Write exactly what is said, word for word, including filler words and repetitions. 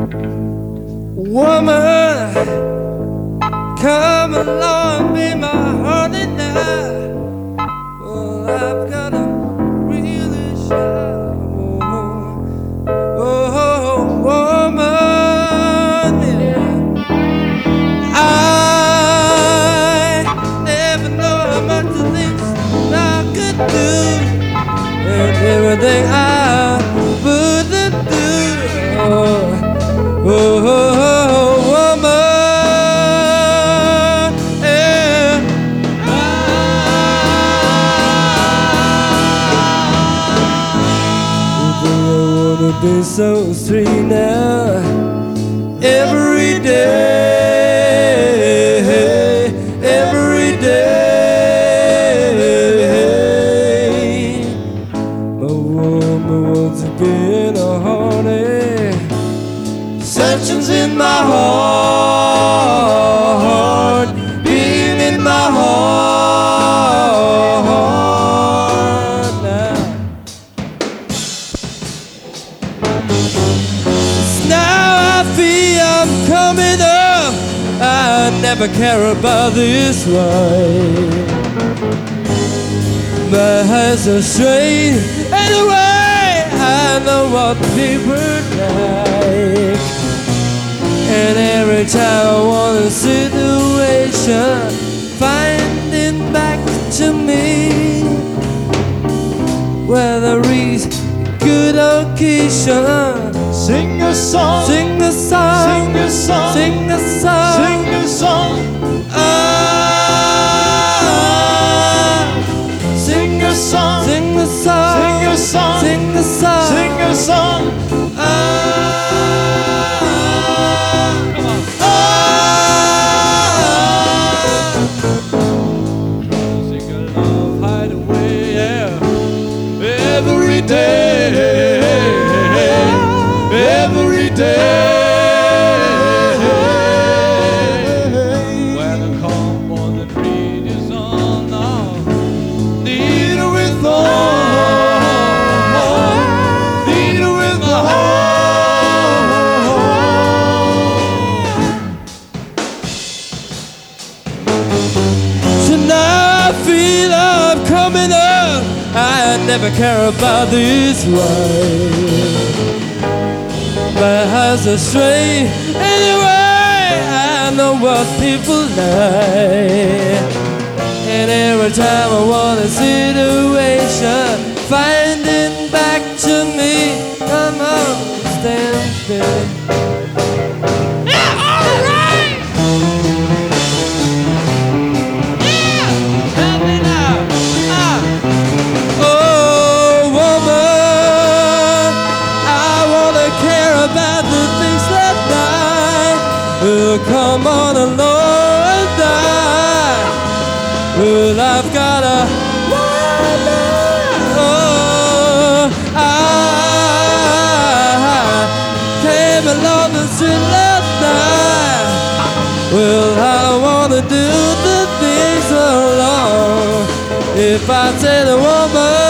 Woman, come along, be my honey now. Well, I've got a really shy woman. Oh, woman, yeah. I never know how much the things I could do, and everything I wouldn't do. Oh, oh, oh, woman, yeah. I wanna be so sweet now, every day, every day. My woman wants to be in a honey. Searching's in my heart, being in my heart now. Now I feel I'm coming up. I never care about this life. My eyes are straight anyway. I know what people like. And every time I want a situation, finding back to me, where there is good occasion. Sing a song, Sing a song, sing a song, sing a song, sing a song, ah, sing a song, sing a song, sing a song, sing a song, sing a song. ah, ah. Sing a love hideaway, yeah. Every day, every day. When I come on the street is on now, need her with all, need her with the So now I feel I'm coming up. I never care about this life. My eyes are straight anyway. I know what people like. And every time I want a situation, finding back to me, come on, stand still. Yeah, all right. Yeah, help me now. Ah. Oh, woman, I wanna care about the things that die. Oh, come on along and die. Well, I've got a woman. Oh, I came along and said last night. Well, I wanna do the things alone. If I say the woman.